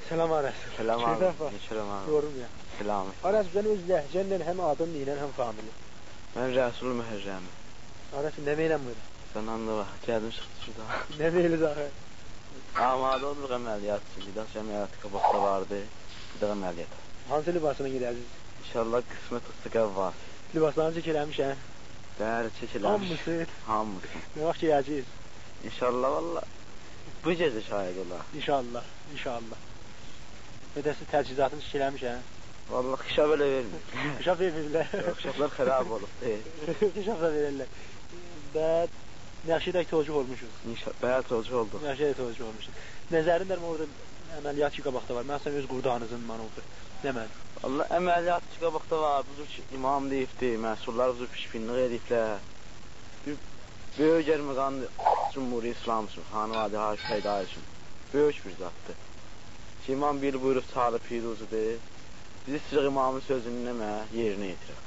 Selam Aras. Selam abi. Selam abi. Yorum ya. Selam. Aras ben öz ləhcənlə həm adın ilə həm famili. Ben Resul Mühərrəmi. Aras nə meyləm buyur? Sen anla bak. Geldim çıktı şurada. Nə meyli zaten? Amade olduk əməliyyat için. Bir daha əməliyyatı qabaqda vardı. Bir daha əməliyyat. Hansı libasına girərsiniz? İnşallah qismət ıstıqav var. Libaslarını çekiləmiş hə? Bəli çekiləmiş. Hamısı. Hamısı. Nə vaxt girəcəyiz? İnşallah valla. Bu gecə şahid olar. İnşallah. İnşallah. Ödəsi təchizatını çekiləmiş hə? Valla xişa belə vermir. Xişa verirlər. Xişablar xərab olub deyil. Xişa da verirlər. Bəd yaxşıdək tolcuq olmuşuz. İnşallah bəli tolcuq olduq. Yaxşıdək tolcuq olmuşuz. Nəzərin də orada əməliyyat ki qabaqda var. Mən sən öz qurdanızın manavı. Deməli. Valla əməliyyat ki qabaqda var. Buzur ki imam deyibdi. Məsullar buzur pişpinlik ediblər. Böyük Erməqan Cumhuri İslam üçün, Xanıvadı Haş Peydar üçün böyük bir zatdır. Ki imam bir buyruq çağırıb piruzudur. Bizi sırıq imamın sözünü nəmə yerinə yetirir.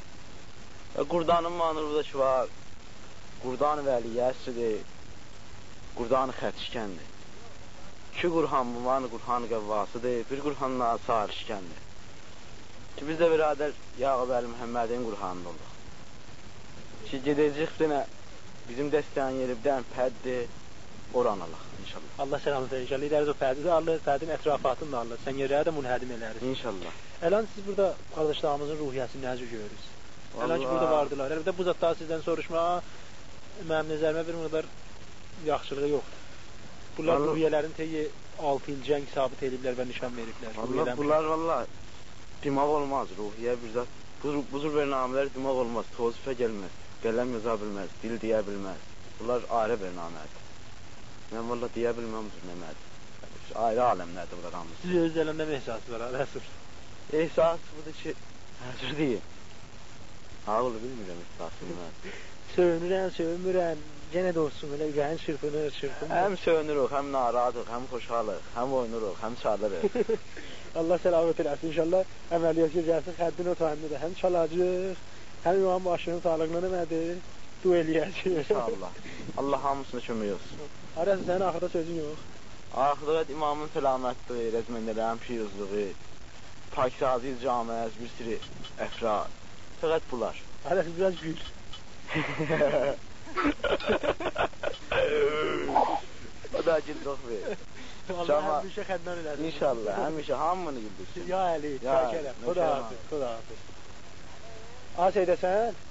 Və Qurdanın manırı ki var. Qurdan-ı Vəliyyəsidir. Qurdan-ı Xətişkəndir. İki Qurhan bu var, Qurhan-ı Qəvvasıdır. Bir Qurhanla Sarışkəndir. Ki biz də birader Yağıb Əli Məhəmmədin Qurhanında olduq. Ki gedəcək bir bizim dəstəyin yeri bir dənə pəddir, oran alaq inşallah. Allah selamet verir inşallah. İdəriz o pədini alır, pədin ətrafatını da alır. Sən yerləri də münhədim eləyiriz. İnşallah. Əlan siz burada qardaşlarımızın ruhiyyəsini necə görürüz? Əlan ki burada vardılar. Əlbəttə bu zatları sizdən soruşmağa mənim nəzərimə bir qədər yaxşılığı yoxdur. Bunlar ruhiyyələrin teyi 6 il cəng sabit ediblər və nişan veriblər. Bunlar valla dimaq olmaz, ruhiyyə bir zat. Bu cür bərnamələr dimaq olmaz, tozifə gəlməz. Qələm yaza bilməz, dil deyə bilməz. Bunlar ayrı bərnamədir. Mən valla deyə bilməm bu nəmədir. Ayrı aləmlərdir bunlar hamısı. Siz öz ələndə mi ehsası var, Rəsul? Ehsas budur ki, həzir deyim. Ağlı bilmirəm ehsasını mən. Sövünürəm, yenə də olsun, elə ürəyin çırpınır. Həm sövünürük, həm naradıq, həm xoşalıq, həm oynuruq, həm çalırıq. Allah səlamət eləsin, inşallah əməliyyat gəlsin, xəddin o tayında da həm çalacaq, həm imam başının sağlığına nəmədir, dua eləyəcək. İnşallah. Allah hamısına kömək olsun. Arası sənin axırda sözün yox. Axırda imamın səlamətliyi, rəzməndələrin piyuzluğu, Pakisaziz camiəz, bir sürü əfrad. Fəqət bunlar. Arası biraz gül. O da gül çox ver. Allah həmişə xəddən eləsin. İnşallah, həmişə hamını güldürsün. Ya Əli, şəkərəm. Xuda hafız. Az eydəsən?